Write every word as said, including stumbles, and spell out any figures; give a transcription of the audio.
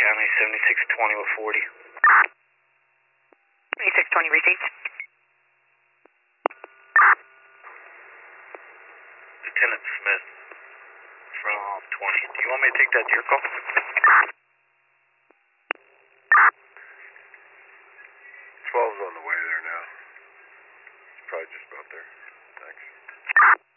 County, seventy-six twenty with forty. seventy-six twenty, repeat. Lieutenant Smith from twenty. Do you want me to take that to your call? twelve's on the way there now. It's probably just about there. Thanks.